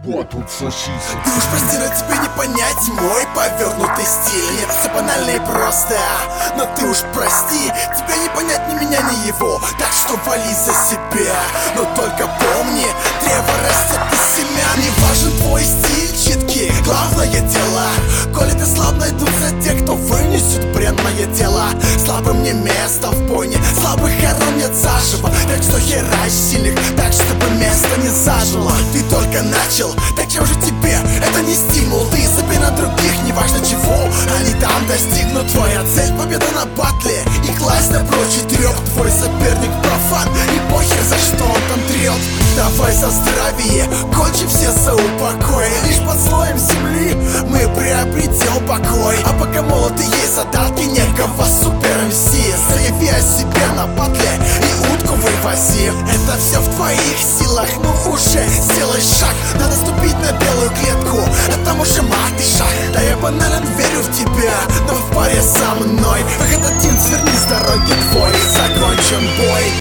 а тут сосиска. Ты уж прости, но тебе не понять мой повернутый стиль. Нет, все банально и просто, но ты уж прости, тебе не понять ни меня, ни его. Так что вали за себя, но только помни, древо растет из семян. Не важен твой стиль, читки, главное дело. Коли ты слаб, найдутся те, кто вынесет бренное дело. Слабым не место в бойне, слабых хоронят заживо. Так что херачь сильных, так чтобы место не зажило. Ты только начал, так чем же тебе? Это не стимул, ты забей на других, неважно чего они там достигнут. Твоя цель — победа на батле и класть на прочий трёп. Твой соперник профан, и похер за что он там трёт. Давай за здравие, кончим все за